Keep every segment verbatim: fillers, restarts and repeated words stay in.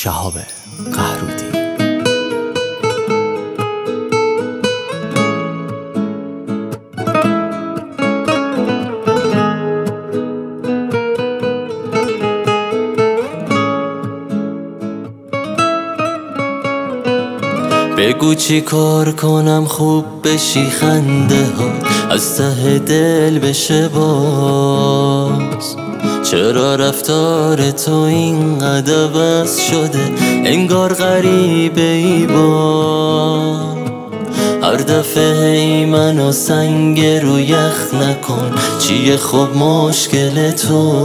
شهاب قهرودی. بگو چی کار کنم خوب بشی خنده ها از ته دل بشه باز. چرا رفتار تو اینقدر بس شده انگار غریبه ای با هر دفعه ای منو سنگ رو یخ نکن. چیه خب مشکل تو؟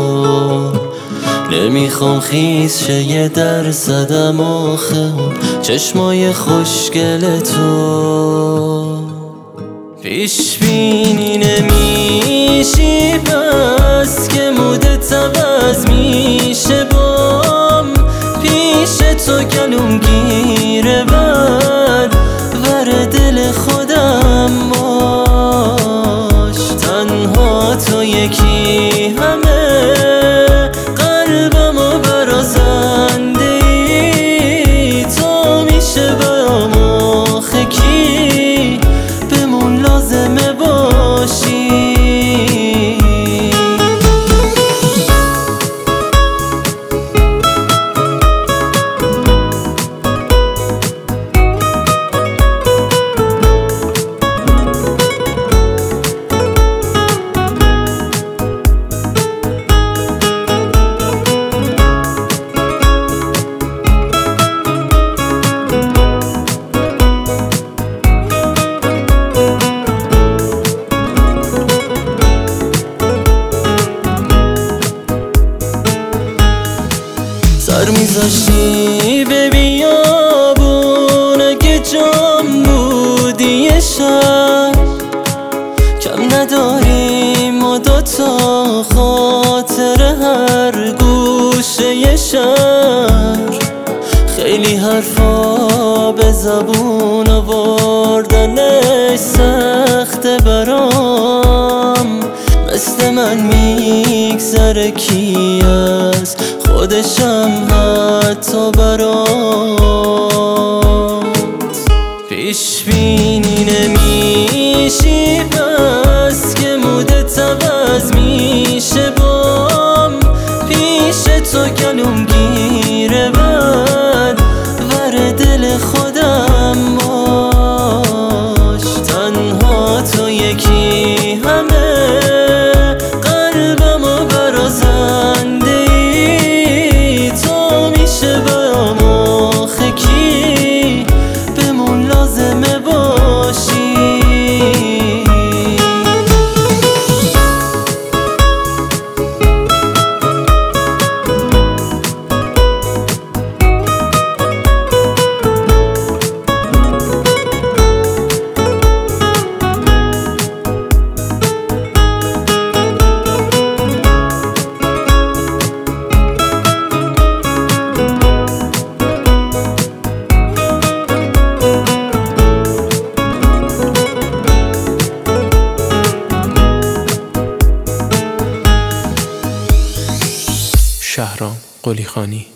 نمیخوام خیز شه یه در زدم آخه اون چشمای خوشگل تو. پیش بینی نمیشی پس که مودت عوض میشه بام. پیش تو گلوم گیره بر ور دل خودم باش. تنها تو یکی همه قلبمو برازنده ای. تو میشه برام آخه کی بمون لازمه باشی. سر میذاشتی به بیابون اگه جام بودی یه شب. کم نداریم ما دوتا خاطر هر گوشه یه شهر. خیلی حرفا به زبون آوردنش سخته برام. مثل من میگذره کی از خودشم حتی برات. پیش بینی نمیشی پس که مودت عوض میشه بام. پیش تو گلوم گیره بر ور دل خودم باش. تنها تو یکی همه قلبمو برازنده ای. تو میشه برام آخه کی بمون لازمه باشی. شهرام قلیخانی.